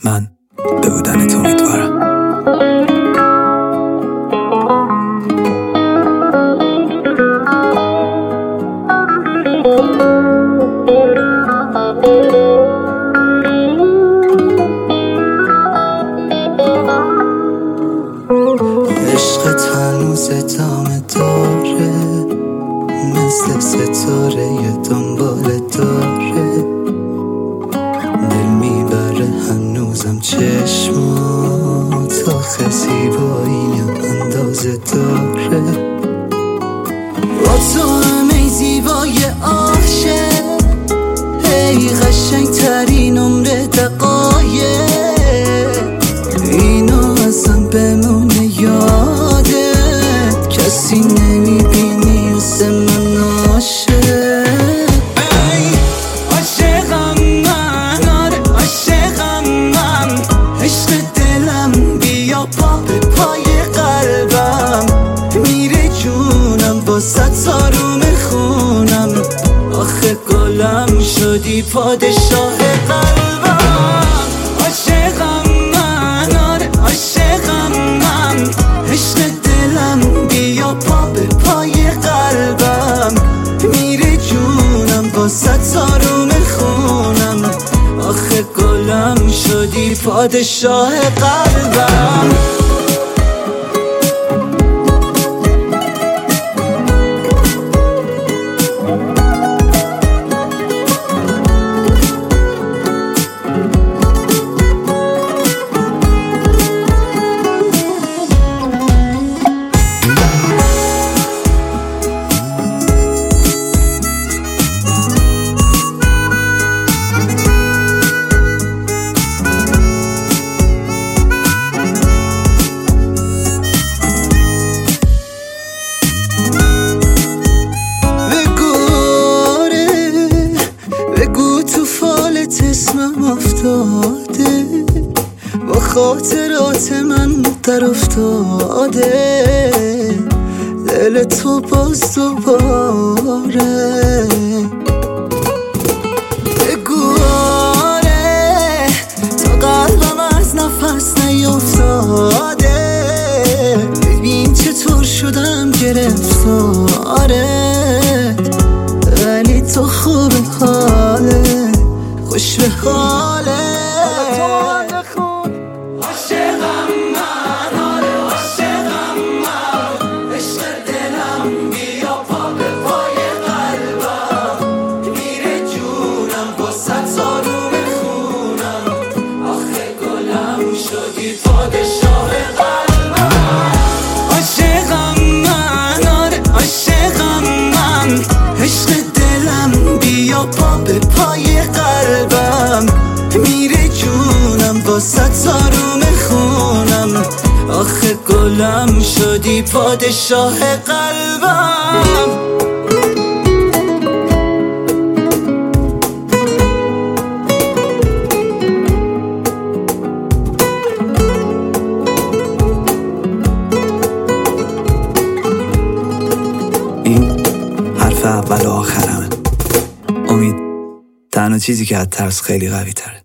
من به بودنت امیدوارم. عشقت هنوز ادامه داره، مثل ستاره دنبال داره، دل میبره هنوزم چشمات، آخه زیبایی اندازه داره. با تو همه زیبای عاشق، ای قشنگ ترین عمر دقایق، اینو ازم بمونه یاده، کسی نمیبینی مثل من عاشق. ای عاشقم من، آره عاشقم من، عشق دلم بیا پا به پای قلبم، میره جونم با صد آروم خونم، آخه گلم شدی پادشاه قلبم. عاشقم من، آره عاشقم من، عشق دلم بیا پا به پای قلبم، میره جونم با صد آروم خونم، آخه گلم شدی پادشاه قلبم. اسمم افتاده، با خاطرات من در افتاده، دل تو باز دوباره. بگو آره، تا قلبم از نفس نیفتاده، ببین چطور شدم گرفتاره، ولی تو خوب حاله، خوش به حاله. عاشقم من، آره عاشقم من، عشق دلم بیا پا به پای قلبم، میره جونم با صد آروم خونم، آخه گلم شدی پادشاه قلبم. عاشقم من، آره عاشقم من، عشق دلم بیا پا به پای قلبم، میره جونم با صد آروم خونم، آخه گلم شدی پادشاه قلبم. این حرف اول و آخرمه. امید تنها چیزی که از ترس خیلی قوی تره.